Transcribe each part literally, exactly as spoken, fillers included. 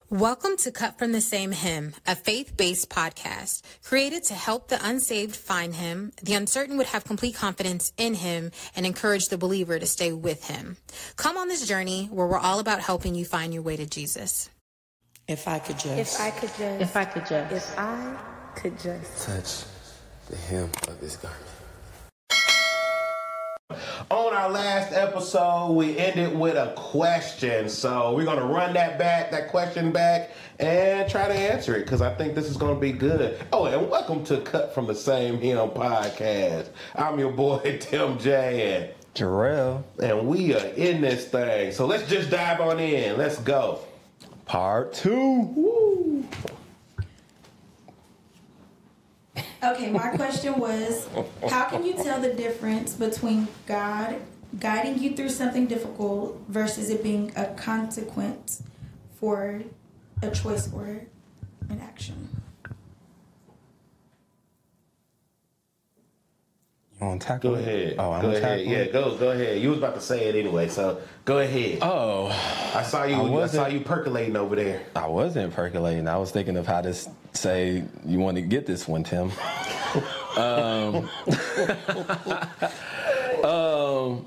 Welcome to Cut from the Same Hymn, a faith-based podcast created to help the unsaved find him, the uncertain would have complete confidence in him, and encourage the believer to stay with him. Come on this journey where we're all about helping you find your way to Jesus. If I could just. If I could just. If I could just. If I could just. Touch the hem of his garment. On our last episode, we ended with a question. So we're going to run that back, that question back, and try to answer it because I think this is going to be good. Oh, and welcome to Cut from the Same Hymn podcast. I'm your boy, Tim J. and Jarrell. And we are in this thing. So let's just dive on in. Let's go. Part two. Woo. Okay, my question was, how can you tell the difference between God guiding you through something difficult versus it being a consequence for a choice or an action? You want to tackle Go it? ahead. Oh, I'm go gonna ahead. tackle Yeah, it? go go ahead. You was about to say it anyway, so go ahead. Oh, I saw you. I I, wasn't- saw you percolating over there. I wasn't percolating. I was thinking of how to s- say you want to get this one, Tim. um, um,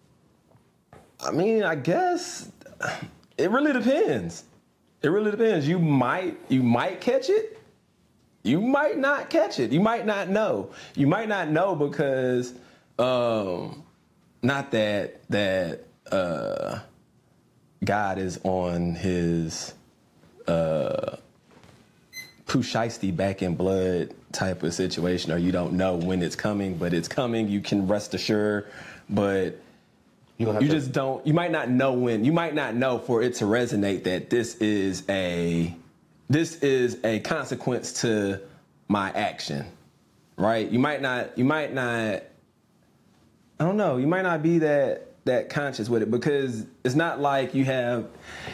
I mean, I guess it really depends. It really depends. You might you might catch it. You might not catch it. You might not know. You might not know because, um, not that that uh, God is on his uh, Pusheisty back in blood type of situation, or you don't know when it's coming, but it's coming. You can rest assured, but You, don't have you to, just don't. You might not know when. You might not know for it to resonate that this is a. This is a consequence to my action, right? You might not, you might not, I don't know, you might not be that that conscious with it because it's not like you have,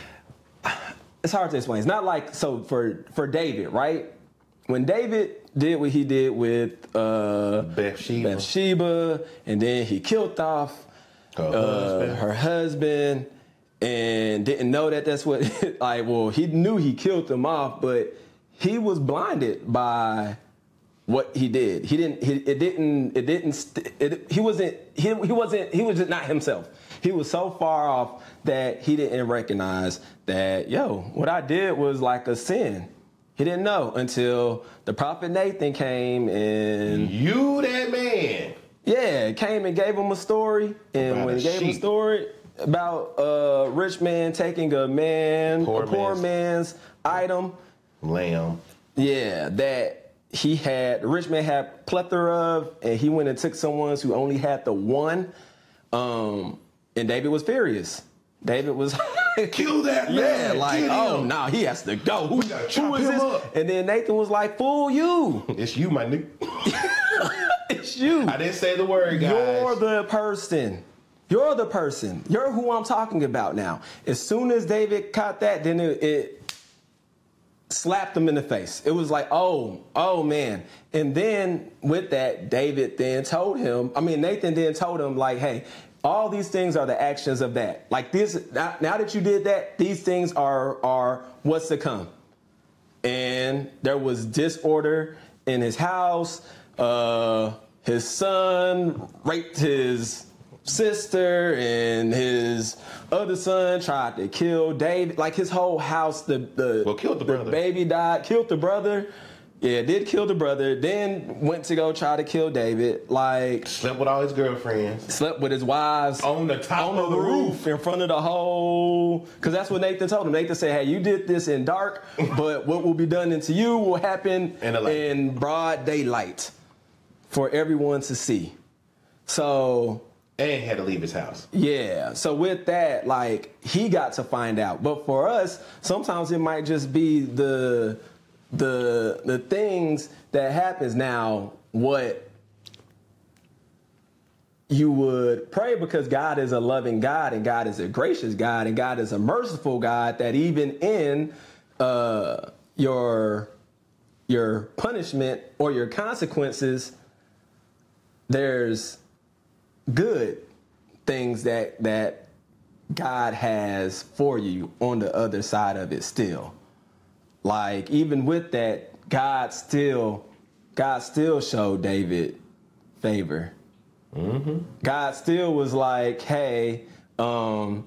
it's hard to explain. It's not like, so for, for David, right? When David did what he did with uh, Bathsheba. Bathsheba, and then he killed off Her uh, husband. her husband, and didn't know that that's what, like, well, he knew he killed them off, but he was blinded by what he did. He didn't, he, it didn't, it didn't, st- it, he wasn't, he, he wasn't, he was just not himself. He was so far off that he didn't recognize that, yo, what I did was like a sin. He didn't know until the prophet Nathan came and You that man. yeah, came and gave him a story. And About when a he gave him a sheep. story about a rich man taking a man, Poor a poor man's- man's item, Lamb. yeah, that he had, the rich man had plethora of, and he went and took someone's who only had the one. Um, and David was furious. David was Kill that yeah, man. like, Kill oh, him. no, he has to go. Who, gotta who chop is him this? up. And then Nathan was like, fool you. It's you, my nigga. It's you. I didn't say the word, guys. You're the person. You're the person. You're who I'm talking about now. As soon as David caught that, then it, it slapped him in the face. It was like, oh, oh man. And then with that, David then told him, I mean, Nathan then told him like, hey, all these things are the actions of that. Like this, now, now that you did that, these things are, are what's to come. And there was disorder in his house. Uh, his son raped his sister, and his other son tried to kill David. Like his whole house, the the, Well, killed the brother. baby died, killed the brother. Yeah, did kill the brother. Then went to go try to kill David. Like Slept with all his girlfriends. slept with his wives On the top on of the the roof in front of the whole. Because that's what Nathan told him. Nathan said, "Hey, you did this in dark, but what will be done into you will happen In the light. in broad daylight for everyone to see." So And had to leave his house. yeah. So with that, like he got to find out. But for us, sometimes it might just be the the the things that happens now. What you would pray, because God is a loving God and God is a gracious God and God is a merciful God, that even in uh, your your punishment or your consequences, there's good things that that God has for you on the other side of it still. like even with that, God still, God still showed David favor. Mm-hmm. God still was like, hey, um,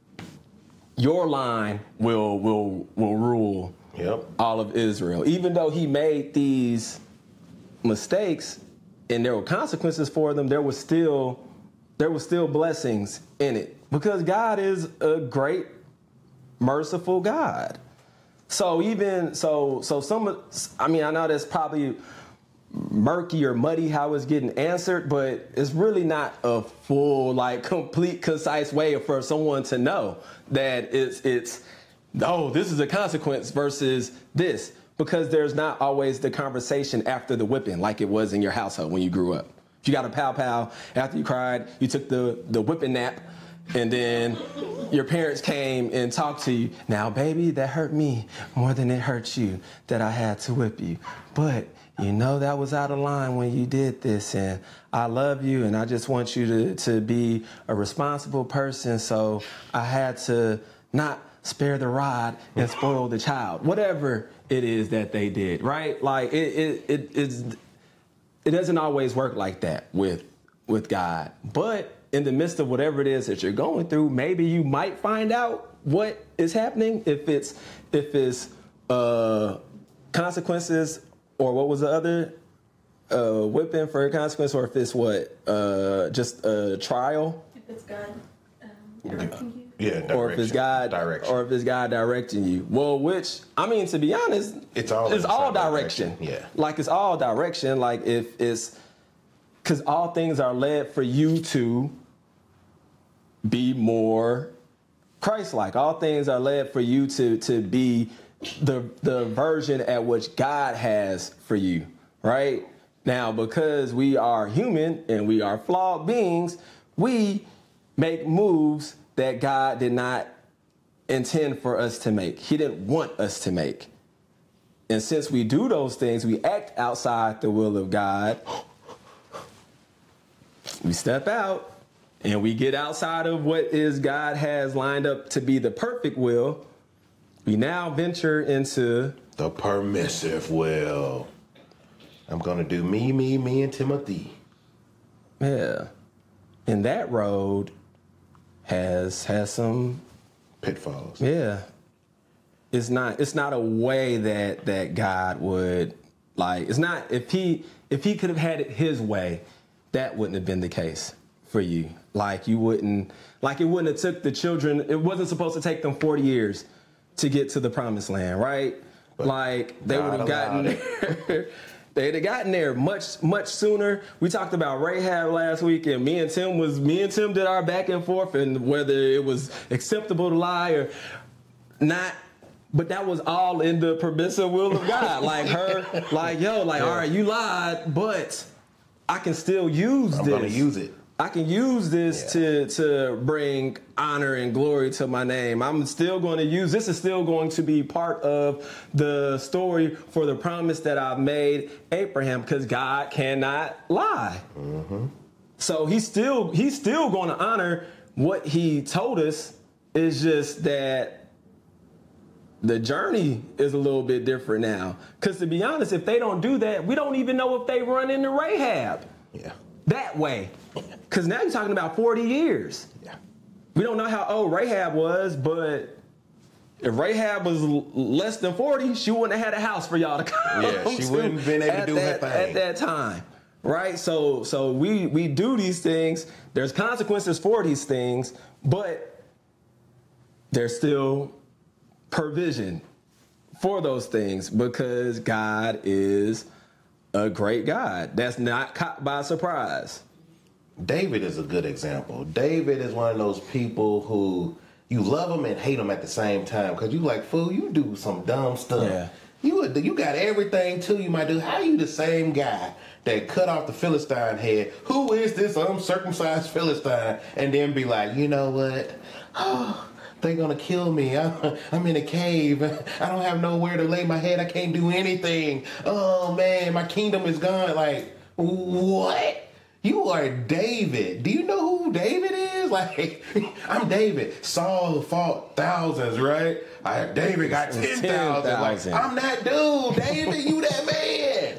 your line will will will rule yep. all of Israel. Even though he made these mistakes and there were consequences for them, there was still there was still blessings in it. Because God is a great, merciful God. So even so so some of I mean I know that's probably murky or muddy how it's getting answered, but it's really not a full, like, complete, concise way for someone to know that it's it's oh, this is a consequence versus this, because there's not always the conversation after the whipping like it was in your household when you grew up. If you got a pow pow after you cried, you took the the whipping nap, and then your parents came and talked to you. Now, baby, that hurt me more than it hurt you that I had to whip you, but you know that was out of line when you did this, and I love you, and I just want you to, to be a responsible person, so I had to not spare the rod and spoil the child. Whatever it is that they did, right? Like, it it it, it's, it doesn't always work like that with with God. But in the midst of whatever it is that you're going through, maybe you might find out what is happening, if it's if it's uh, consequences. Or what was the other? Uh, whipping for a consequence, or if it's what? Uh, just a trial? If it's God um, directing you? Yeah, direction. Or if it's God, direction. or if it's God directing you. Well, which, I mean, to be honest, it's all, it's all direction. direction. Yeah. Like, it's all direction. Like, if it's, because all things are led for you to be more Christ-like. All things are led for you to to be the the version at which God has for you, right? Now, because we are human and we are flawed beings, we make moves that God did not intend for us to make. He didn't want us to make. And since we do those things, we act outside the will of God, we step out and we get outside of what is God has lined up to be the perfect will. We now venture into the permissive will. I'm going to do me, me, me, and Timothy. Yeah. And that road has has some pitfalls. Yeah. It's not it's not a way that that God would, like, it's not, if he if he could have had it his way, that wouldn't have been the case for you. Like, you wouldn't, like, it wouldn't have took the children, it wasn't supposed to take them forty years to get to the promised land, right? But like, they would have gotten there. They'd have gotten there much, much sooner. We talked about Rahab last week, and me and Tim was me and Tim did our back and forth, and whether it was acceptable to lie or not. But that was all in the permissive will of God. Like, her, like, yo, like, yeah. All right, you lied, but I can still use I'm this. I'm gonna use it. I can use this yeah. to to bring honor and glory to my name. I'm still going to use, this is still going to be part of the story for the promise that I've made Abraham, because God cannot lie. Mm-hmm. So he's still he's still going to honor what he told us. It's just that the journey is a little bit different now. Because to be honest, if they don't do that, we don't even know if they run into Rahab. Yeah. That way. Because now you're talking about forty years. Yeah. We don't know how old Rahab was, but if Rahab was l- less than forty, she wouldn't have had a house for y'all to come Yeah, she to wouldn't have been able to do that, her thing. At that time, right? So so we, we do these things. There's consequences for these things, but there's still provision for those things because God is a great God. That's not caught by surprise. David is a good example. David is one of those people who you love him and hate him at the same time because you like, fool, you do some dumb stuff. Yeah. You you got everything too. You might do. How you the same guy that cut off the Philistine head? Who is this uncircumcised Philistine? And then be like, you know what? Oh, they're gonna kill me. I'm, I'm in a cave. I don't have nowhere to lay my head. I can't do anything. Oh man, my kingdom is gone. Like, what? You are David. Do you know who David is? Like, I'm David. Saul fought thousands, right? I, David got ten thousand. Like, I'm that dude, David. You that man.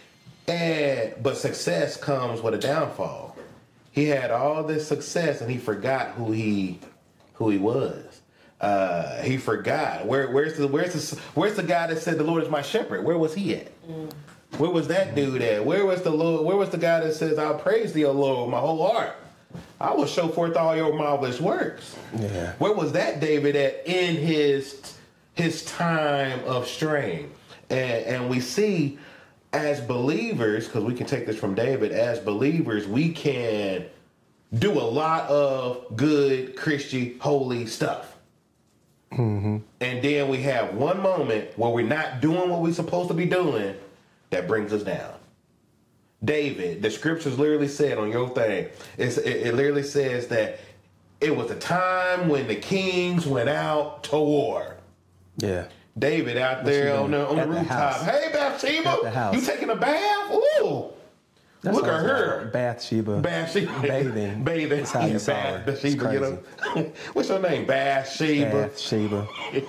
And but success comes with a downfall. He had all this success and he forgot who he who he was. Uh, he forgot. Where where's the where's the where's the guy that said the Lord is my shepherd? Where was he at? Mm. Where was that dude at? Where was the Lord? Where was the guy that says, "I'll praise thee, O Lord, with my whole heart. I will show forth all your marvelous works." Yeah. Where was that David at in his his time of strain? And and we see as believers, because we can take this from David, as believers, we can do a lot of good, Christian, holy stuff. Mm-hmm. And then we have one moment where we're not doing what we're supposed to be doing. That brings us down. David, the scriptures literally said on your thing, it's, it, it literally says that it was a time when the kings went out to war. Yeah. David out What's there on the, on the rooftop. The hey, Bathsheba, you taking a bath? Ooh. That's Look at her. Bathsheba. Bathsheba. Bathing. Bathing. That's how you saw her. Bathsheba, you know. What's your name? Bathsheba. Bathsheba.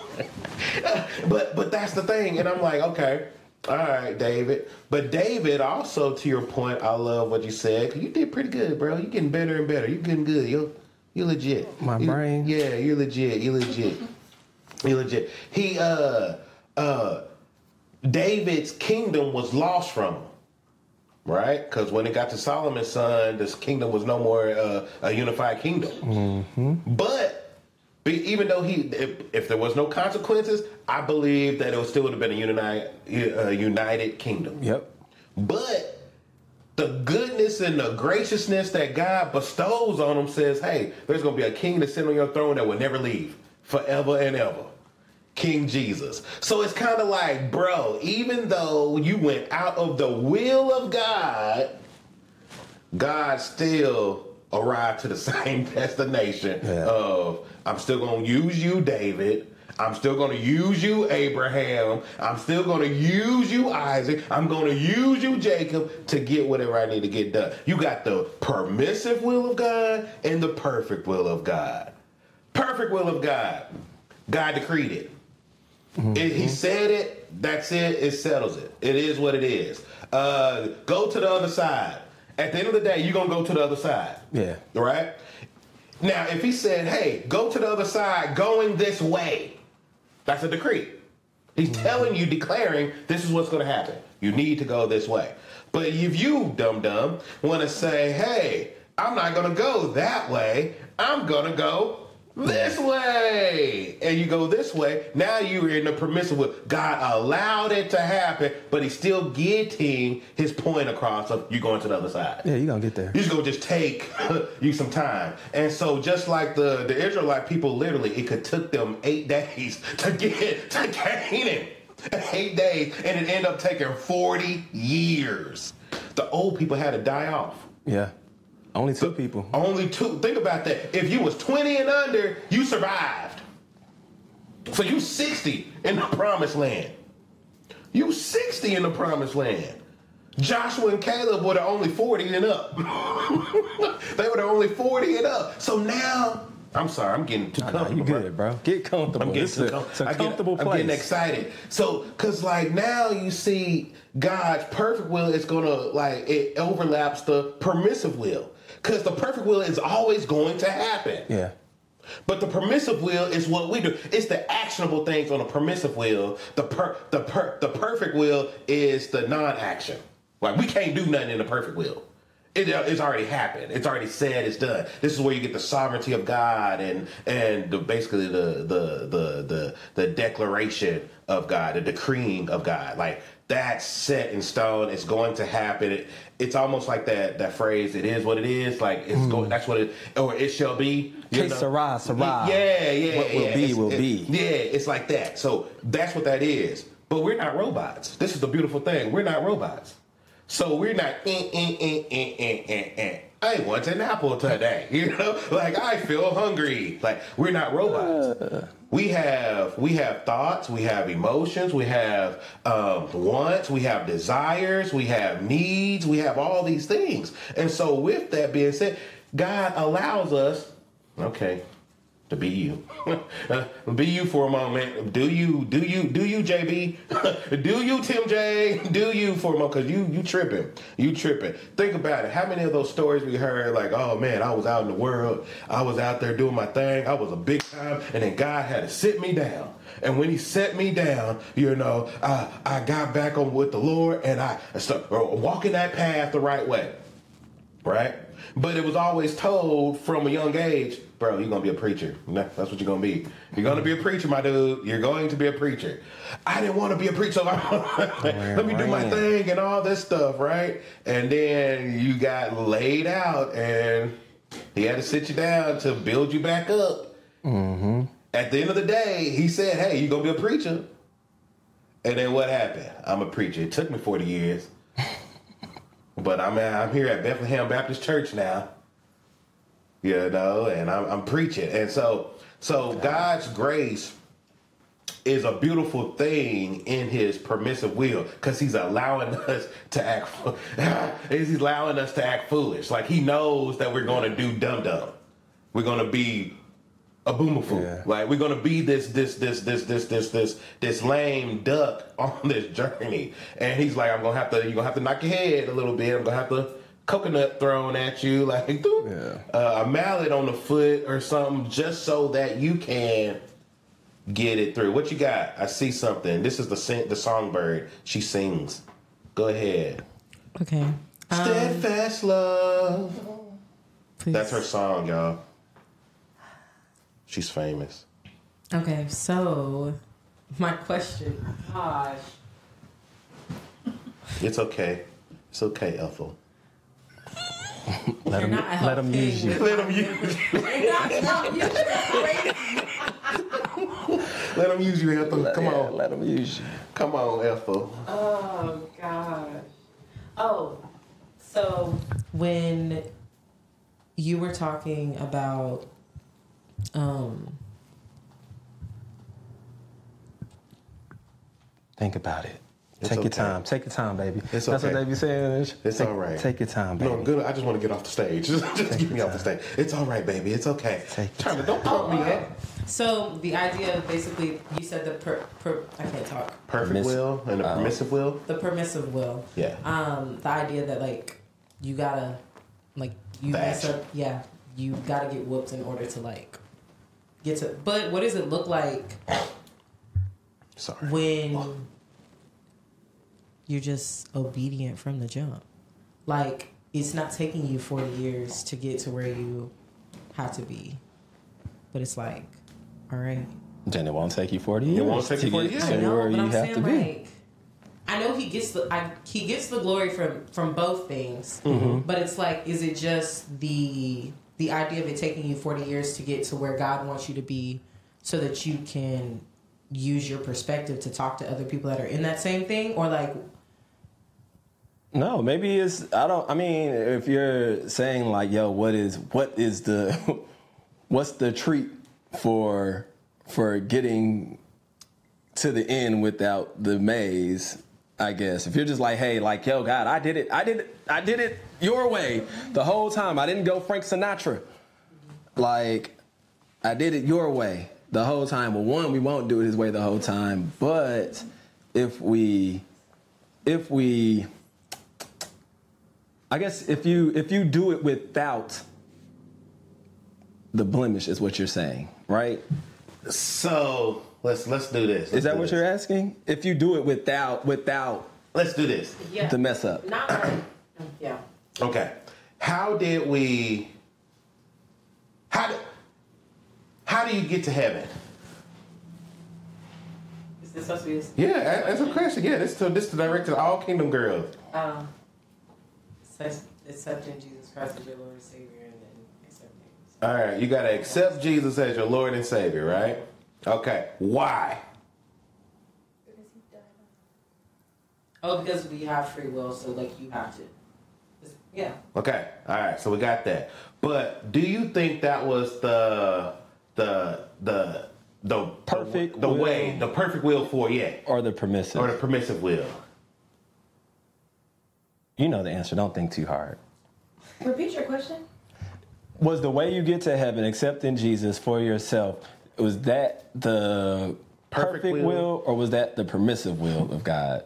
but, but that's the thing. And I'm like, okay. All right, David. But David, also to your point, I love what you said. 'Cause you did pretty good, bro. You're getting better and better. You're getting good. You're, you're legit. My you, brain? Yeah, you're legit. You're legit. You're legit. He, uh, uh, David's kingdom was lost from him. Right? Because when it got to Solomon's son, this kingdom was no more uh, a unified kingdom. Mm-hmm. But even though he, if, if there was no consequences, I believe that it would still would have been a united, uh, united kingdom. Yep. But the goodness and the graciousness that God bestows on him says, hey, there's going to be a king to sit on your throne that will never leave forever and ever. King Jesus. So it's kind of like, bro, even though you went out of the will of God, God still arrived to the same destination yeah. of, I'm still going to use you, David. I'm still going to use you, Abraham. I'm still going to use you, Isaac. I'm going to use you, Jacob, to get whatever I need to get done. You got the permissive will of God and the perfect will of God. Perfect will of God. God decreed it. Mm-hmm. It, he said it, that's it, it settles it. It is what it is. Uh, go to the other side. At the end of the day, you're going to go to the other side. Yeah. Right? Now, if he said, hey, go to the other side going this way, that's a decree. He's mm-hmm. telling you, declaring, this is what's going to happen. You need to go this way. But if you, dum-dum, want to say, hey, I'm not going to go that way, I'm going to go this way, and you go this way, now you're in the permissible. God allowed it to happen, but he's still getting his point across of you going to the other side. Yeah, you're going to get there. You're just going to just take you some time. And so just like the, the Israelite people, literally, it could took them eight days to get to Canaan. Eight days, and it ended up taking forty years. The old people had to die off. Yeah. Only two people. Only two. Think about that. If you was twenty and under, you survived. So you sixty in the promised land. You sixty in the promised land. Joshua and Caleb were the only forty and up. They were the only forty and up. So now, I'm sorry, I'm getting too comfortable. You good, bro. Get comfortable. I'm getting too com- it's a I get, comfortable place. I'm getting excited. So, because like now you see God's perfect will is going to, like, it overlaps the permissive will. Because the perfect will is always going to happen. Yeah. But the permissive will is what we do. It's the actionable things on the permissive will. The per, the per, the perfect will is the non-action. Like, we can't do nothing in the perfect will. It, it's already happened. It's already said. It's done. This is where you get the sovereignty of God and and the, basically the the the the the declaration of God, the decreeing of God. Like, that's set in stone. It's going to happen. It, it's almost like that that phrase. It is what it is. Like, it's mm. going. That's what it. Or it shall be. Que sera, sera. Yeah, yeah. What will yeah. be it's, will it, be. Yeah, it's like that. So that's what that is. But we're not robots. This is the beautiful thing. We're not robots. So we're not, eh, eh, eh, eh, eh, eh, eh. I want an apple today. You know, like, I feel hungry. Like, we're not robots. We have we have thoughts, we have emotions, we have um, wants, we have desires, we have needs, we have all these things. And so with that being said, God allows us, okay, to be you. Be you for a moment. Do you, do you, do you, J B? Do you, Tim J? Do you for a moment? Because you, you tripping. You tripping. Think about it. How many of those stories we heard, like, oh man, I was out in the world. I was out there doing my thing. I was a big time. And then God had to sit me down. And when he set me down, you know, I, I got back on with the Lord and I started walking that path the right way. Right? But it was always told from a young age, bro, you're going to be a preacher. That's what you're going to be. You're going to be a preacher, my dude. You're going to be a preacher. I didn't want to be a preacher. So let me do my thing and all this stuff, right? And then you got laid out and he had to sit you down to build you back up. Mm-hmm. At the end of the day, he said, hey, you're going to be a preacher. And then what happened? I'm a preacher. It took me forty years. But I'm I'm here at Bethlehem Baptist Church now, you know, and I'm, I'm preaching. And so, so God's grace is a beautiful thing in his permissive will because he's allowing us to act, he's allowing us to act foolish. Like he knows that we're going to do dumb-dumb. We're going to be a boomafoo. Yeah. Like we're gonna be this, this, this, this, this, this, this, this lame duck on this journey. And he's like, I'm gonna have to, you're gonna have to knock your head a little bit. I'm gonna have to coconut thrown at you, like yeah. uh, a mallet on the foot or something, just so that you can get it through. What you got? I see something. This is the sing- the songbird. She sings. Go ahead. Okay. Um, Steadfast love. Please. That's her song, y'all. She's famous. Okay, so my question. Gosh. It's okay. It's okay, Ethel. let him let him use you. Let him use you. Let him use you, Ethel. Come yeah, on. Let him use you. Come on, Ethel. Oh gosh. Oh, so when you were talking about Um, Think about it. It's take okay. your time. Take your time, baby. It's That's okay. what they be saying. It's take, all right. Take your time, baby. No, good. I just want to get off the stage. Just, just get me off the stage. It's all right, baby. It's okay. Take Trying to don't pump me up. So the idea of basically, you said the per, per I can't talk. Perfect Permiss- will and a oh. permissive will. The permissive will. Yeah. Um, the idea that like you gotta like you The mess action. up. Yeah, you gotta get whooped in order to like get to. But what does it look like Sorry. when you're just obedient from the jump? Like it's not taking you forty years to get to where you have to be, but it's like, all right. Then it won't take you forty years. It won't take you to forty get years. to I know, where but you I'm have saying to be. like, I know he gets the I, he gets the glory from from both things, Mm-hmm. but it's like, is it just the the idea of it taking you forty years to get to where God wants you to be, so that you can use your perspective to talk to other people that are in that same thing, or like? No, maybe it's I don't I mean if you're saying like, yo, what is what is the what's the treat for for getting to the end without the maze, I guess. If you're just like, hey, like, yo, God, I did it, I did it, I did it your way the whole time. I didn't go Frank Sinatra. Like, I did it your way the whole time. Well, one, we won't do it his way the whole time. But if we if we I guess if you if you do it without the blemish is what you're saying, right? So let's let's do this. Let's Is that do what this. you're asking? If you do it without without Let's do this. Yeah. the mess up. Not right. Yeah. Okay. How did we? How do? How do you get to heaven? Is this supposed to be? Yeah, that's a question. Yeah, this to this to direct to all Kingdom girls. Um, accepting Jesus Christ as your Lord and Savior, and then accepting. All right, you gotta accept Jesus as your Lord and Savior, right? Okay. Why? Oh, because we have free will, so like you have to. Yeah. Okay. All right. So we got that. But do you think that was the the the the Perfect the, the will. way, the perfect will for yeah, Or the permissive. or the permissive will. You know the answer. Don't think too hard. Repeat your question. Was the way you get to heaven accepting Jesus for yourself, was that the perfect, Perfect will. will. or was that the permissive will of God?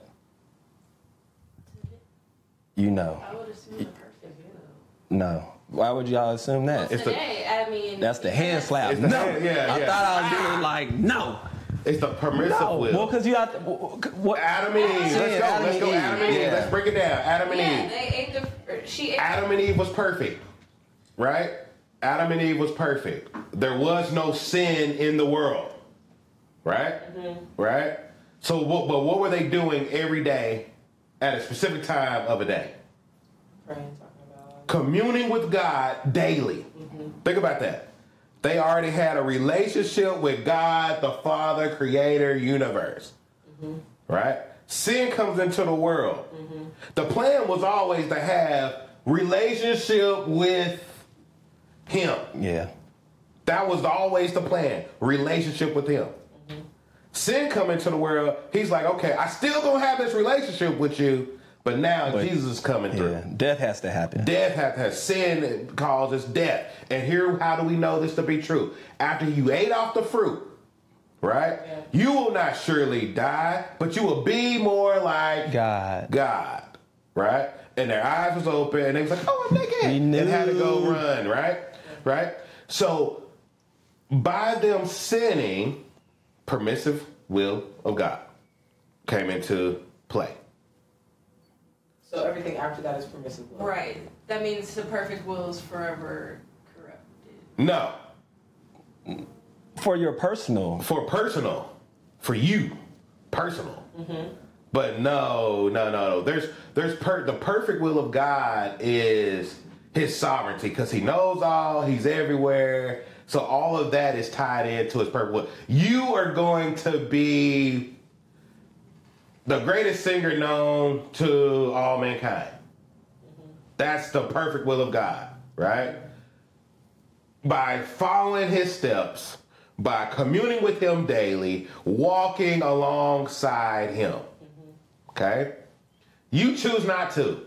You know. I would assume the perfect will. No. Why would y'all assume that? It's the- Today, I mean, That's the hand slap. It's the No. hand- yeah, I yeah. thought I was doing like, no. It's the permissive No. will. Well, because you have to. What? Adam and Eve. Let's Yeah, go. Adam Let's and go. Eve. Adam and Eve. Yeah. Let's break it down. Adam and yeah, Eve. they ate the. Or she ate. Adam and Eve was perfect, right? Adam and Eve was perfect. There was no sin in the world, right? Right. So, what? But what were they doing every day at a specific time of a day? Praying, talking about. Communing with God daily. Think about that. They already had a relationship with God, the Father, Creator, universe. Right? Sin comes into the world. The plan was always to have relationship with Him. Yeah. That was always the plan. Relationship with Him. Sin come into the world. He's like, okay, I still gonna have this relationship with you, but now But- Jesus is coming through. Yeah. Death has to happen. Death has, has sin causes death. And here, how do we know this to be true? After you ate off the fruit, right? You will not surely die, but you will be more like God. God, right? And their eyes was open, and they was like, "Oh, I'm naked," We and had to go knew. run, right? Right. So, by them sinning, permissive will of God came into play. So everything after that is permissible. Right. That means the perfect will is forever corrupted. No, For your personal. for personal, for you, personal. But no, no, no, no. There's, there's per, the perfect will of God is His sovereignty because He knows all. He's everywhere. So all of that is tied into His perfect will. You are going to be the greatest singer known to all mankind. That's the perfect will of God, right? By following His steps, by communing with Him daily, walking alongside Him. Okay? You choose not to.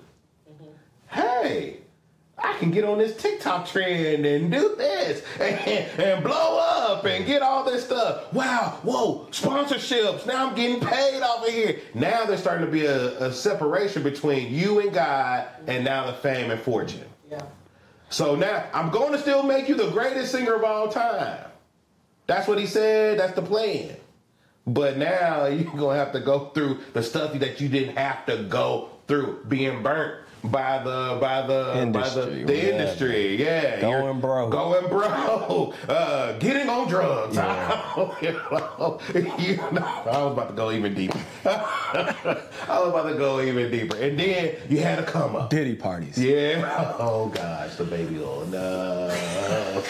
Hey, I can get on this TikTok trend and do this and, and blow up and get all this stuff. Wow, whoa, sponsorships. Now I'm getting paid off of here. Now there's starting to be a, a separation between you and God and now the fame and fortune. Yeah. So now I'm going to still make you the greatest singer of all time. That's what He said. That's the plan. But now you're going to have to go through the stuff that you didn't have to go through, being burnt by the by the Industry, by the, the yeah. industry. Yeah. Going you're broke. Going broke. Uh, getting on drugs. Yeah. you know, you know, I was about to go even deeper. I was about to go even deeper. And then you had to come up. Diddy parties. Yeah. Oh gosh, the baby oil. No.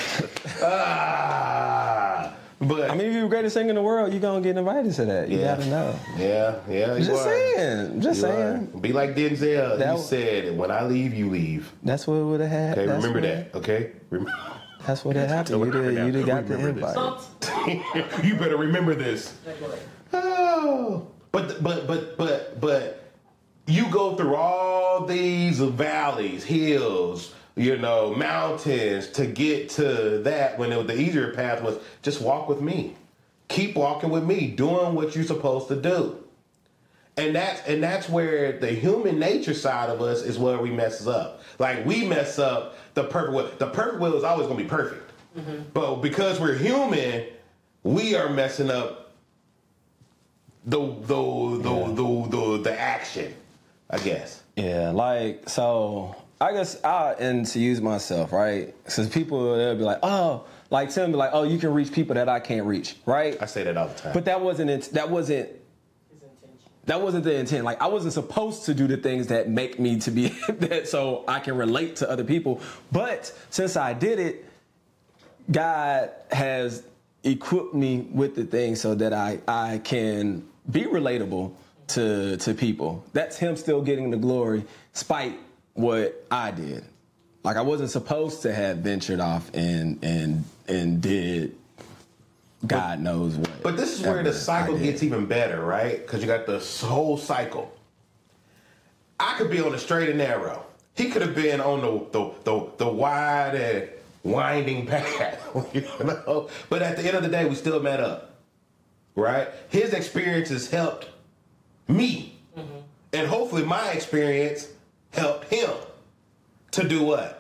ah. But I mean, if you're the greatest singer in the world, you're going to get invited to that. You Yeah. got to know. yeah, yeah. You Just are. saying. Just You saying. are. Be like Denzel. That he w- said, "When I leave, you leave." That's what it would have had. Okay, That's remember what- that. Okay, Rem- That's what had happened. You Remember did, you did that. got the Remember this. invite. you better remember this. Oh, but but but but but you go through all these valleys, hills, you know, mountains to get to that. When it was, the easier path was just walk with me, keep walking with me, doing what you're supposed to do. And that's and that's where the human nature side of us is where we mess up. Like we mess up the perfect will. The perfect will is always going to be perfect, but because we're human, we are messing up the the the Yeah. the, the, the action, I guess. Yeah, like, so I guess I, and to use myself, right? Because people, they'll be like, oh, like Tim be like, oh, you can reach people that I can't reach, right? I say that all the time. But that wasn't it. That wasn't. His intention. That wasn't the intent. Like I wasn't supposed to do the things that make me to be that, so I can relate to other people. But since I did it, God has equipped me with the things so that I I can be relatable to to people. That's Him still getting the glory, spite what I did. Like I wasn't supposed to have ventured off and and and did God knows what. But this is where the ever cycle I did. gets even better, right? Because you got the whole cycle. I could be on the straight and narrow. He could have been on the the the, the wide and winding path, you know. But at the end of the day, we still met up, right? His experiences helped me, mm-hmm. and hopefully, my experience helped him to do what?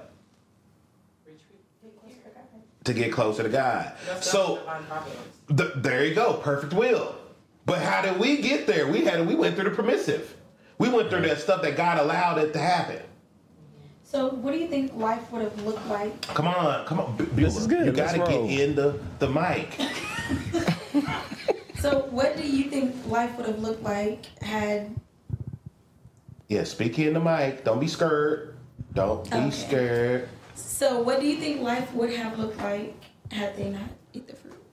To get closer to God. That's So the, there you go, perfect will. But how did we get there? We had we went through the permissive. We went through that stuff that God allowed it to happen. So, what do you think life would have looked like? Come on, come on, B- This is good. You got to Let's get roll. in the the mic. So, what do you think life would have looked like had? Yeah, speak in the mic. Don't be scared. Don't be Okay. scared. So, what do you think life would have looked like had they not eat the fruit?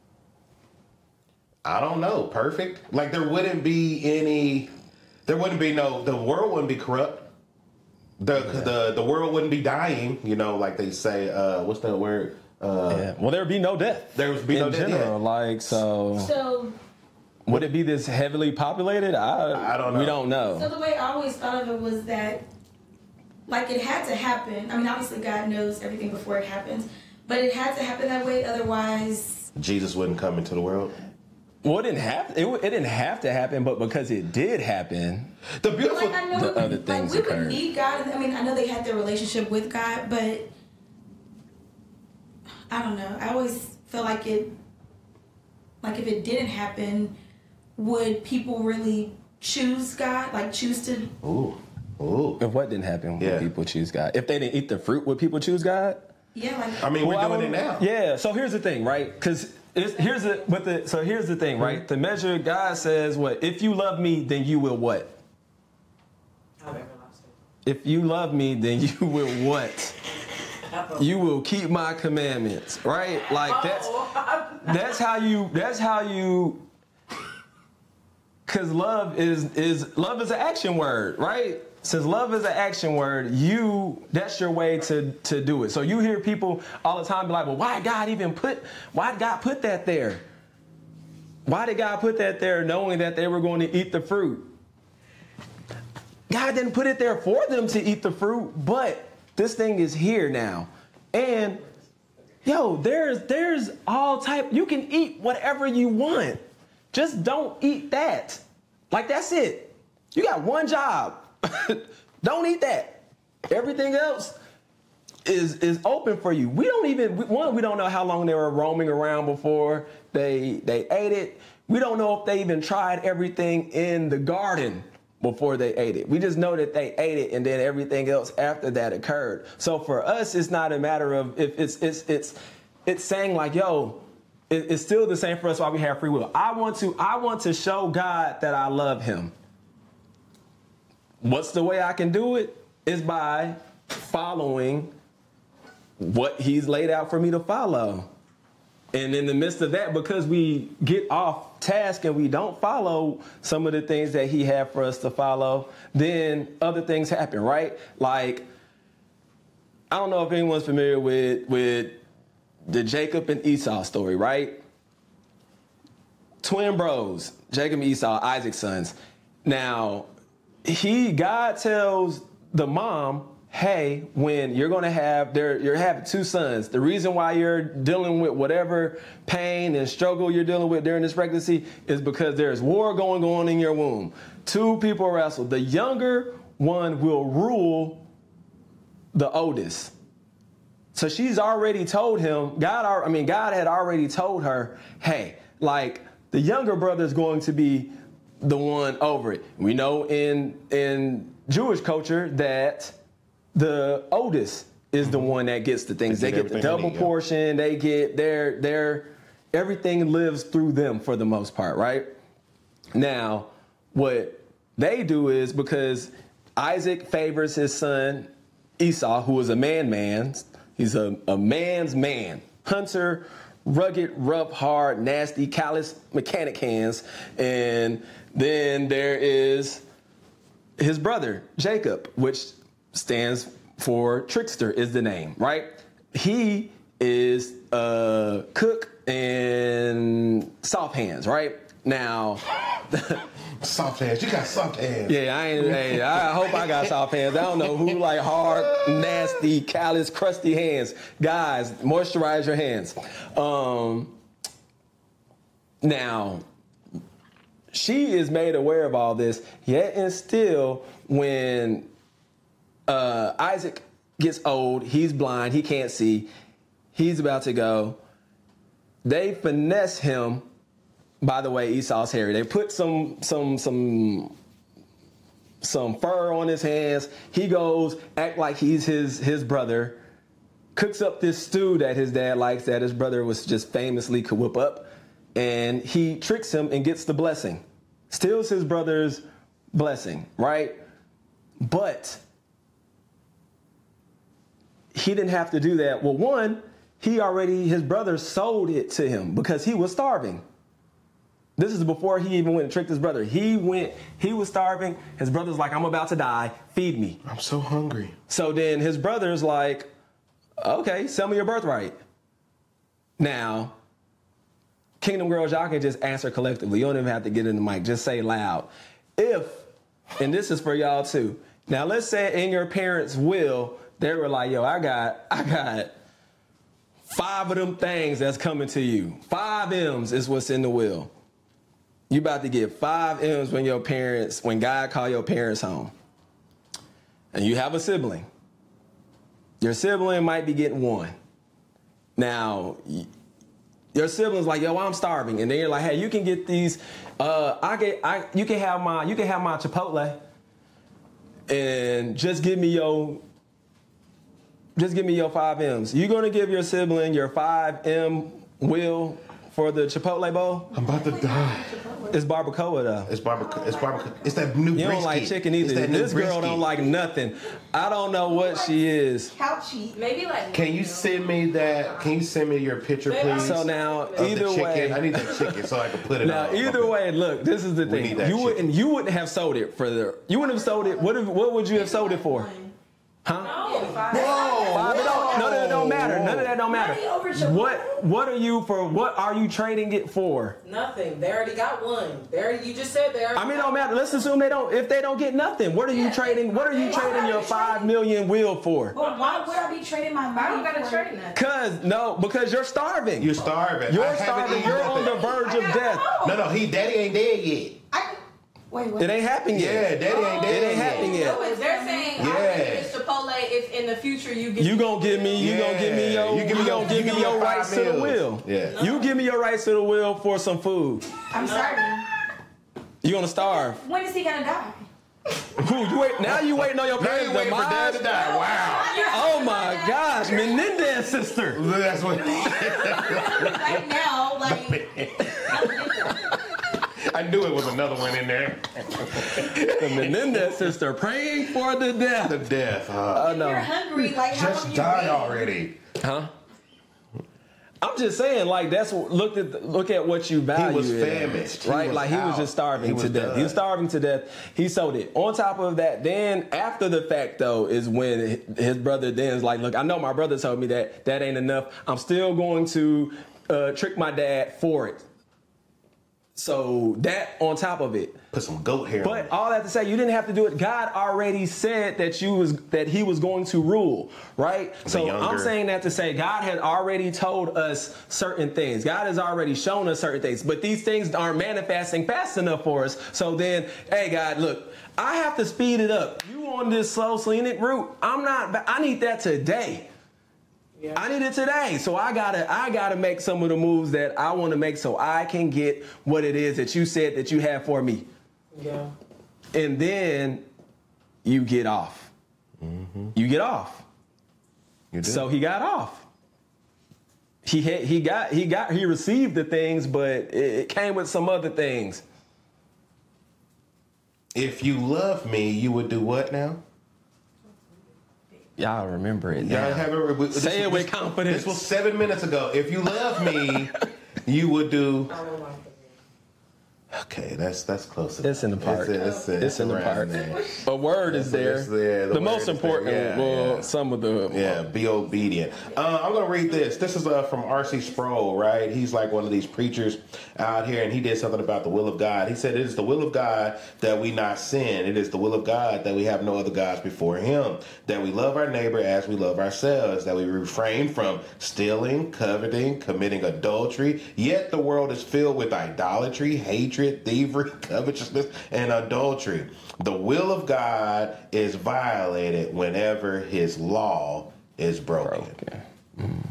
I don't know. Perfect. Like there wouldn't be any. There wouldn't be no. The world wouldn't be corrupt. The Yeah. the the world wouldn't be dying. You know, like they say. Uh, what's that word? Uh, Yeah. Well, there would be no death. There would be in no death, general. yeah. Like so, So, would it be this heavily populated? I I don't know. We don't know. so the way I always thought of it was that, like, it had to happen. I mean, obviously, God knows everything before it happens, but it had to happen that way. Otherwise, Jesus wouldn't come into the world. Well, it didn't have it, it didn't have to happen, but because it did happen, The beautiful. like, I know The we, other like, things we would occurred. need God. I mean, I know they had their relationship with God, but I don't know. I always feel like it, like if it didn't happen, would people really choose God? Like choose to? Ooh, ooh. if what didn't happen, Yeah. would people choose God? If they didn't eat the fruit, would people choose God? Yeah, like I mean, Well, I we're doing it don't- now. Yeah. So here's the thing, right? Because here's the but the so here's the thing, right? The measure God says, what? If you love me, then you will what? If you love me, then you will what? You will keep my commandments, right? Like that's that's how you that's how you cause love is is love is an action word, right? Since love is an action word, you that's your way to to do it. So you hear people all the time be like, well, why did God even put why did God put that there? Why did God put that there knowing that they were going to eat the fruit? God didn't put it there for them to eat the fruit, but this thing is here now. And yo, there's there's all type you can eat whatever you want. Just don't eat that. Like that's it. You got one job. Don't eat that. Everything else is is open for you. We don't even we, one we don't know how long they were roaming around before they they ate it. We don't know if they even tried everything in the garden before they ate it. We just know that they ate it and then everything else after that occurred. So for us, it's not a matter of if it's it's it's it's saying like, yo, it, it's still the same for us why we have free will. I want to I want to show God that I love him. What's the way I can do it? Is by following what he's laid out for me to follow. And in the midst of that, because we get off task and we don't follow some of the things that he had for us to follow, then other things happen, right? Like, I don't know if anyone's familiar with, with the Jacob and Esau story, right? Twin bros, Jacob and Esau, Isaac's sons. Now, he, God tells the mom, hey, when you're going to have, there, you're having two sons. The reason why you're dealing with whatever pain and struggle you're dealing with during this pregnancy is because there's war going on in your womb. Two people wrestle. The younger one will rule the oldest. So she's already told him, God, I mean, God had already told her, hey, like the younger brother is going to be the one over it. We know in in Jewish culture that the oldest is the one that gets the things. They They get get the everything they double need, yeah. portion. They get their their everything lives through them for the most part, right? Now, what they do is because Isaac favors his son Esau, who is a man man. He's a, a man's man. Hunter, rugged, rough, hard, nasty, callous mechanic hands. And then there is his brother, Jacob, which stands for trickster is the name, right? He is a cook and soft hands, right? Now, Soft hands. You got soft hands. yeah, I ain't. Hey, I hope I got soft hands. I don't know who like hard, nasty, callous, crusty hands. Guys, moisturize your hands. Um, now, she is made aware of all this, yet and still, when uh, Isaac gets old, he's blind, he can't see, he's about to go. They finesse him. By the way, Esau's hairy. They put some some some some fur on his hands. He goes, act like he's his his brother, cooks up this stew that his dad likes that his brother was just famously could whip up, and he tricks him and gets the blessing. Steals his brother's blessing, right? But he didn't have to do that. Well, one, he already, his brother sold it to him because he was starving. This is before he even went and tricked his brother. He went, he was starving. His brother's like, I'm about to die. Feed me. I'm so hungry. So then his brother's like, okay, sell me your birthright. Now, Kingdom Girls, y'all can just answer collectively. You don't even have to get in the mic. Just say loud. If, and this is for y'all too. Now, let's say in your parents' will, they were like, yo, I got, I got five of them things that's coming to you. Five M's is what's in the will. You about to get five M's when your parents, when God call your parents home. And you have a sibling. Your sibling might be getting one. Now, your sibling's like, yo, I'm starving. And then you're like, hey, you can get these, uh, I get, I, you can have my, you can have my Chipotle. And just give me your, just give me your five M's. You gonna give your sibling your five M will for the Chipotle bowl? I'm about to die. It's barbacoa though. It's barbacoa. It's barbacoa. It's that new brisket. You don't like chicken either. This girl brisket. don't like nothing. I don't know what she is. Couchy. Maybe like. Can you send me that? Can you send me your picture, please? So now, of the either chicken? way, I need that chicken so I can put it now on. either way, look, this is the We thing. need that You chicken. wouldn't, you wouldn't have sold it for the. You wouldn't have sold it. What, if, what would you have sold it for? Huh? No, five. Whoa! Five, it don't, none of that don't matter. None of that don't matter. Money over Chipotle. What What are you for? What are you trading it for? Nothing. They already got one. They already, you just said they already I mean, it got don't matter. Let's assume they don't. If they don't get nothing, what are you Yeah. trading? What are you Why trading would I your be five trading- million will for? But why would I be trading my money? Why you gotta for- trade that? Cause no, because you're starving. You're starving. I You're haven't starving. eaten You're on the nothing. verge of death. No, no, he daddy ain't dead yet. I, wait, wait. It ain't happened Yeah, yet. daddy ain't dead It ain't yet. happening yet. So if they're saying, Yeah. I'll give you this Chipotle if in the future you get You gonna give me, you gonna give me your, Yeah. you, gonna give me your five rights to the meals. will. Yeah. You give me your rights to the will for some food. I'm starving. You gonna starve. When is he gonna die? Who you wait? Now you waiting on your Now parents' you waiting for dad demise? to die. Wow. Oh my gosh, Menendez sister. That's what. Right now, like, I knew it was another one in there. The Menendez sister praying for the The death. death. Huh? I you're know. hungry. Like, how Just come you died waiting? already. Huh? I'm just saying, like that's what look at look at what you value. was it as, famished. He right? was like he was out. just starving He was to death. done. He was starving to death. He sold it. On top of that, then after the fact though is when his brother then is like, look, I know my brother told me that that ain't enough. I'm still going to uh, trick my dad for it. So that on top of it. Put some goat hair on But it. all that to say, you didn't have to do it. God already said that you was that He was going to rule, right? So I'm younger- saying that to say God had already told us certain things. God has already shown us certain things, but these things aren't manifesting fast enough for us. So then, hey, God, look, I have to speed it up. You on this slow, scenic route? I'm not. I need that today. Yeah. I need it today. So I gotta I gotta make some of the moves that I want to make so I can get what it is that you said that you have for me. Yeah. And then you get off. You get off. You did. So he got off. He had, he got he got he received the things, but it, it came with some other things. If you love me, you would do what now? Y'all remember it. Y'all now. haven't. This, Say it with this- confidence. This was seven minutes ago. If you love me, you would do. I don't like Okay, that's that's close. It's in the part. It's, it's, it's, It's in the around part. there. A word is It's- there. it's there. The The word most is there. important. Yeah, well, yeah. some of the. Yeah, be obedient. Uh, I'm gonna read this. This is uh, from R C Sproul, right? He's like one of these preachers out here, and he did something about the will of God. He said, "It is the will of God that we not sin. It is the will of God that we have no other gods before Him. That we love our neighbor as we love ourselves. That we refrain from stealing, coveting, committing adultery. Yet the world is filled with idolatry, hatred, thievery, covetousness, and adultery. The will of God is violated whenever His law is broken." Okay. Mm.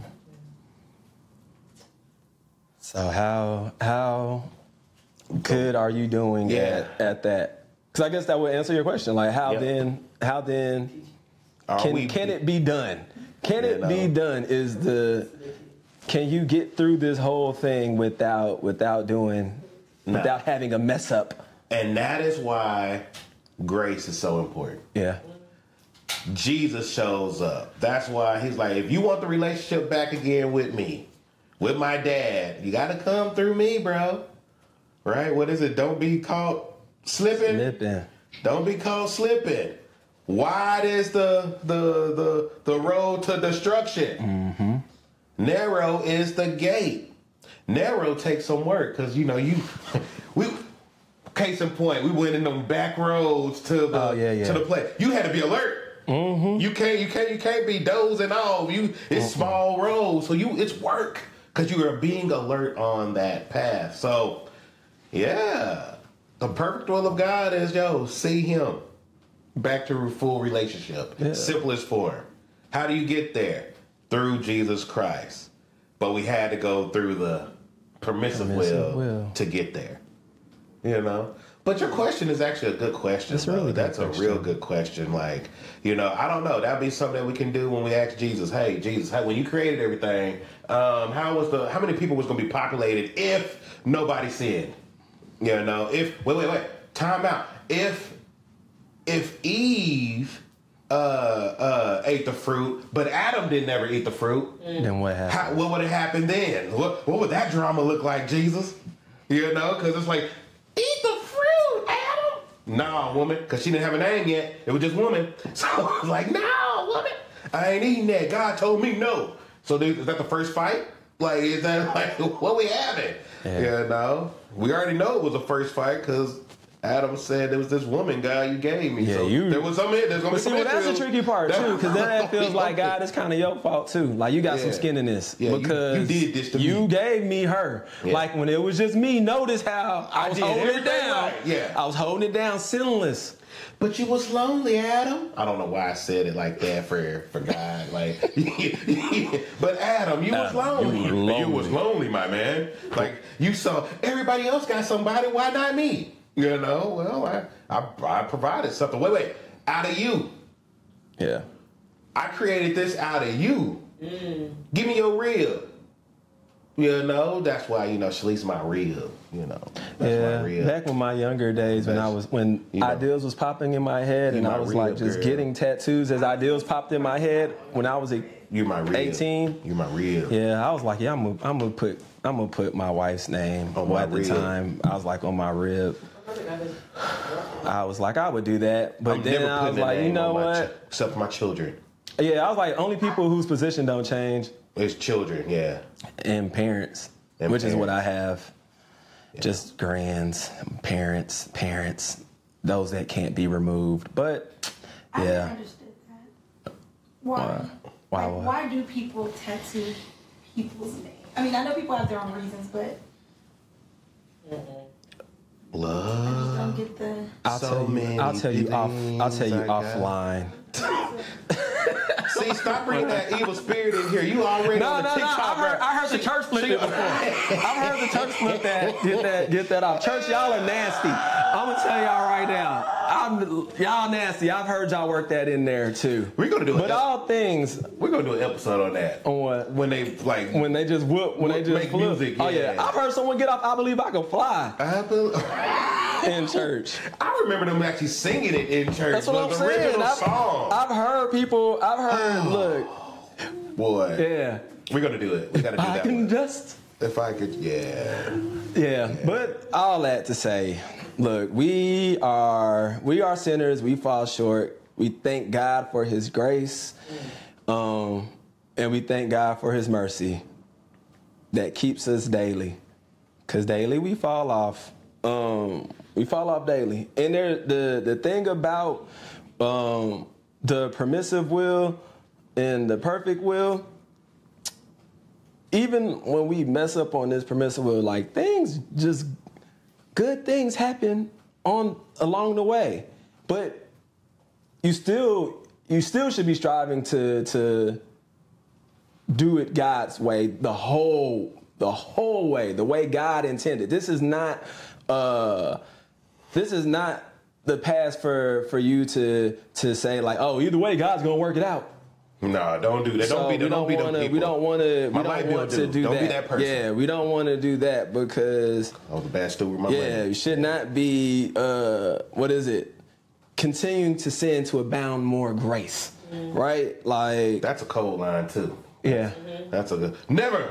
So how how good are you doing Yeah. at, at that? Because I guess that would answer your question. Like how Yep. then how then Are can we- can it be done? Can You it be know. done? Is the can you get through this whole thing without without doing No. without having a mess up? And that is why grace is so important. Yeah. Jesus shows up. That's why He's like, if you want the relationship back again with me, with my dad, you got to come through me, bro. Right? What is it? Don't be caught slipping. Slipping. Don't be caught slipping. Wide is the the the the road to destruction. Mm-hmm. Narrow is the gate. Narrow takes some work because you know you we. Case in point, we went in them back roads to the Oh, yeah, yeah. to the place. You had to be alert. Mm-hmm. You can't you can't you can't be dozing off. You it's small roads, so you it's work because you are being alert on that path. So yeah, the perfect will of God is yo see Him back to a full relationship. Yeah. Simplest form. How do you get there? Through Jesus Christ. But we had to go through the permissive, Permissive will, will. to get there. You know? But your question is actually a good question. It's a though. really good That's question. a real good question. Like, you know, I don't know. That'd be something that we can do when we ask Jesus, hey, Jesus, hey, when you created everything, um, how was the how many people was gonna be populated if nobody sinned? You know, if wait, wait, wait, time out. If if Eve uh uh ate the fruit, but Adam didn't ever eat the fruit, Then what happened? how, what would have happened then? What what would that drama look like, Jesus? You know, because it's like, eat the fruit, Adam. Nah, woman, because she didn't have a name yet. It was just woman. So I was like, no, woman, I ain't eating that. God told me no. So is that the first fight? Like, is that like what we having? Yeah. You know, we already know it was a first fight because Adam said there was this woman God you gave me. Yeah, so you- there was some there's gonna But be see, some well, that's the issues. tricky part too, because then that feels like Okay. God, it's kind of your fault too. Like you got some Yeah. skin in this Yeah, you- because you did this to you me. gave me her. Yeah. Like when it was just me. Notice how I, I was did holding it everything down. right, yeah. I was holding it down, sinless. But you was lonely, Adam. I don't know why I said it like that for for God. Like, but Adam, you was Adam, lonely. you was You was lonely. lonely, my man. Like you saw everybody else got somebody. Why not me? You know. Well, I I, I provided something. Wait, wait. Out of you, Yeah. I created this out of you. Give me your rib. You know. That's why you know Shalice my rib. You know. That's Yeah, my rib. back when my younger days, when I That's- was when you know. ideals was popping in my head, and You I my was real like just girl. getting tattoos as ideals popped in my head when I was a You my rib. eighteen. You my rib. Yeah, I was like, yeah, I'm gonna, I'm gonna put I'm gonna put my wife's name. On Well, my at the rib. time, I was like on my rib. I was like, I would do that, but I'm then never I was putting a like, you name know on my what? chi- except for my children. Yeah, I was like, only people whose position don't change It's children, yeah. and parents, And which is what I parents. have. Just grands, parents, parents, those that can't be removed. But I never yeah, understood that. Why? Why Like, what? why do people tattoo people's names? I mean, I know people have their own reasons, but I just Love. don't get the. I'll So tell you. many I'll tell you off. I'll tell you things I got. offline. See, stop bringing that evil spirit in here. You already No, on no, the no. TikTok. I heard, bro. I heard the church flip it before. I've heard the church flip that. Get that. Get that off. Church, y'all are nasty. I'm gonna tell y'all right now. I'm y'all nasty. I've heard y'all work that in there too. We're gonna do it. But all things We're gonna do an episode on that. on what When they like when they just whoop when they just Make flip. music, Oh yeah, yeah. I've heard someone get off. I believe I can fly I, bel- in church. I remember them actually singing it in church. That's what the I'm saying. original I've, song. I've heard people. I've heard. Look, Boy, yeah. we're gonna do it. We gotta do I that can one. just If I could, yeah. Yeah, but all that to say, look, we are we are sinners. We fall short. We thank God for His grace, um, and we thank God for His mercy that keeps us daily. Cause daily we fall off. Um, we fall off daily, and there the the thing about um, the permissive will and the perfect will. Even when we mess up on this permissive will, like things just good things happen on along the way, but you still you still should be striving to to do it God's way, the whole the whole way, the way God intended. This is not uh, this is not the path for for you to to say like, oh, either way, God's gonna work it out. No, don't do that. So don't be. we Don't, be them wanna, people. We don't want to. We My don't light bill want to dude. do Don't that. be that person. Yeah, we don't want to do that because I was a bad steward. My yeah, money. you should not be. Uh, what is it? Continuing to sin to abound more grace, mm. right? Like That's a cold line too. yeah. That's a good. Never.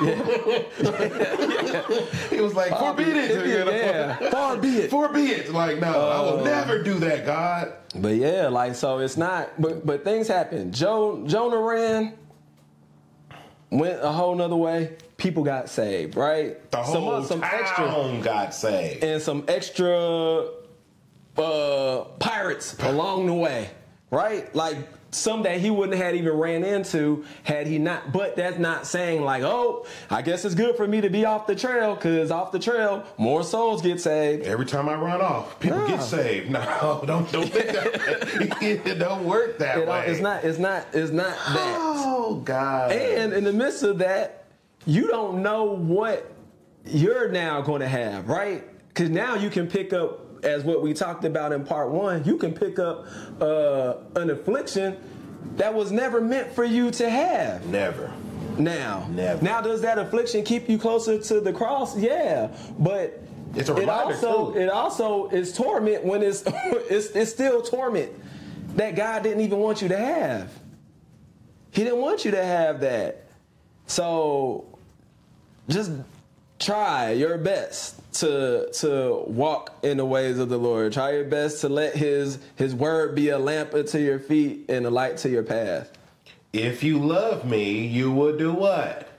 He was like, Far forbid it. be it. Yeah, far be it. Forbid it. Like, no, I will never do that, God. But yeah, like so, it's not. But but things happen. Joe Jonah ran, went a whole nother way. People got saved, right? The whole some, some town extra got saved. and some extra uh, pirates along the way, right? Like some that he wouldn't have even ran into had he not. But that's not saying like, oh, I guess it's good for me to be off the trail because off the trail, more souls get saved. Every time I run off, people No. get saved. No, don't don't think that way. It don't work that It, way. it's not. It's not. It's not that. Oh God. And in the midst of that, you don't know what you're now going to have, right? Because now you can pick up, as what we talked about in part one, you can pick up uh, an affliction that was never meant for you to have. Never. Now, Never. now does that affliction keep you closer to the cross? Yeah, but It's a it reminder, also too. it also is torment when it's it's it's still torment that God didn't even want you to have. He didn't want you to have that. So just try your best to to walk in the ways of the Lord. Try your best to let his his word be a lamp unto your feet and a light to your path. If you love me, you will do what?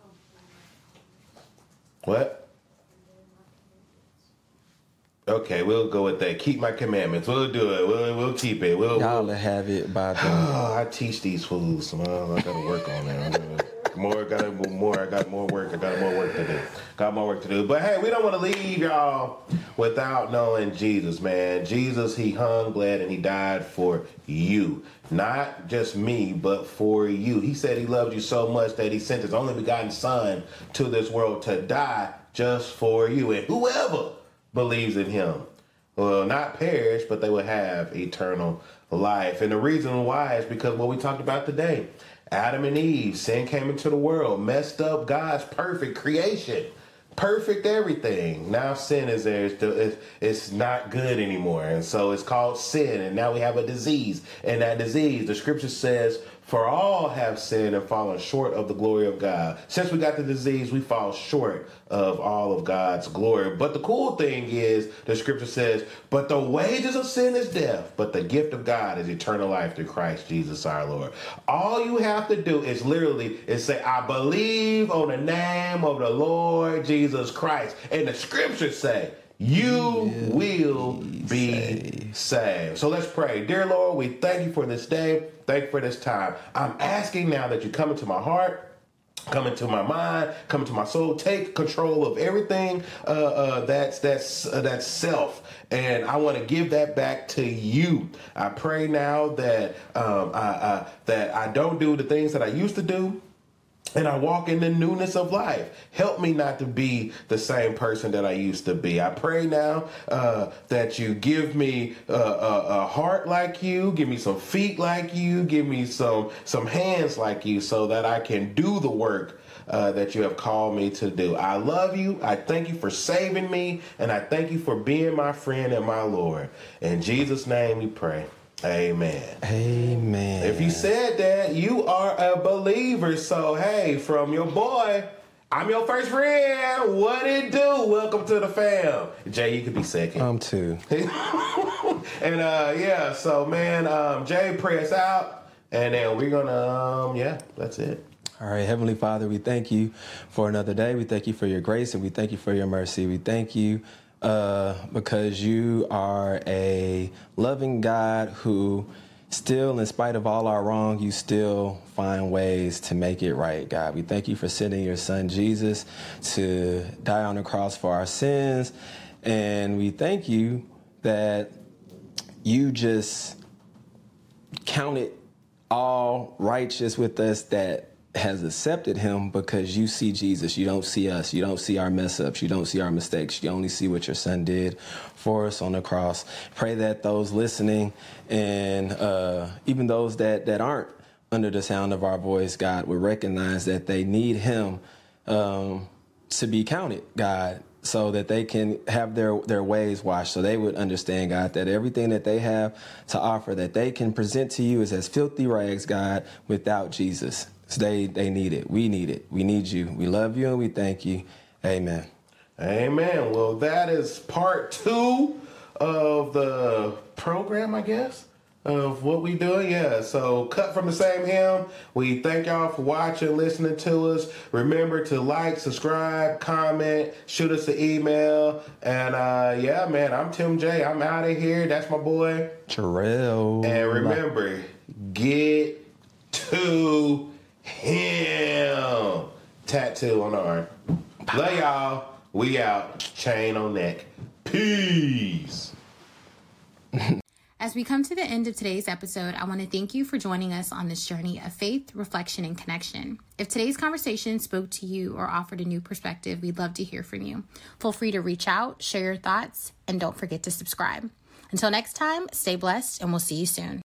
What? Okay, we'll go with that. Keep my commandments. We'll do it. We'll we'll keep it. We'll. Y'all we'll have it by the oh, I teach these fools. Well, I gotta work on that. I gotta- More, got more. I got more work. I got more work to do. Got more work to do. But hey, we don't want to leave y'all without knowing Jesus, man. Jesus, he hung, bled, and he died for you. Not just me, but for you. He said he loved you so much that he sent his only begotten son to this world to die just for you. And whoever believes in him will not perish, but they will have eternal life. And the reason why is because what we talked about today. Adam and Eve, sin came into the world, messed up God's perfect creation, perfect everything. Now sin is there. It's, it's, it's not good anymore. And so it's called sin. And now we have a disease. And that disease, the scripture says, for all have sinned and fallen short of the glory of God. Since we got the disease, we fall short of all of God's glory. But the cool thing is, the scripture says, but the wages of sin is death, but the gift of God is eternal life through Christ Jesus our Lord. All you have to do is literally is say, I believe on the name of the Lord Jesus Christ. And the scriptures say, you will be saved. So let's pray. Dear Lord, we thank you for this day. Thank you for this time. I'm asking now that you come into my heart, come into my mind, come into my soul. Take control of everything uh, uh, that's that's uh, that's self, and I want to give that back to you. I pray now that um, I, I, that I don't do the things that I used to do. And I walk in the newness of life. Help me not to be the same person that I used to be. I pray now uh, that you give me a, a, a heart like you, give me some feet like you, give me some some hands like you, so that I can do the work uh, that you have called me to do. I love you. I thank you for saving me, and I thank you for being my friend and my Lord. In Jesus' name we pray. Amen. Amen. If you said that, you are a believer. So, hey, from your boy, I'm your first friend. What it do? Welcome to the fam. Jay, you could be second. Um, too. And uh, yeah, so man, um, Jay, pray us out, and then we're gonna, um, yeah, that's it. All right, Heavenly Father, we thank you for another day. We thank you for your grace, and we thank you for your mercy. We thank you uh, because you are a loving God who still, in spite of all our wrong, you still find ways to make it right, God. We thank you for sending your son, Jesus, to die on the cross for our sins. And we thank you that you just counted all righteous with us that has accepted him because you see Jesus. You don't see us. You don't see our mess ups. You don't see our mistakes. You only see what your son did for us on the cross. Pray that those listening and uh, even those that, that aren't under the sound of our voice, God, would recognize that they need him um, to be counted, God, so that they can have their, their ways washed, so they would understand, God, that everything that they have to offer, that they can present to you is as filthy rags, God, without Jesus. So they, they need it. We need it. We need you. We love you and we thank you. Amen. Amen. Well, that is part two of the program, I guess, of what we doing. Yeah, so cut from the same hymn. We thank y'all for watching, listening to us. Remember to like, subscribe, comment, shoot us an email. And uh, yeah, man, I'm Tim J. I'm out of here. That's my boy. Terrell. And remember, get to him. Tattoo on the arm. Love y'all. We out. Chain on neck. Peace. As we come to the end of today's episode, I want to thank you for joining us on this journey of faith, reflection, and connection. If today's conversation spoke to you or offered a new perspective, we'd love to hear from you. Feel free to reach out, share your thoughts, and don't forget to subscribe. Until next time, stay blessed, and we'll see you soon.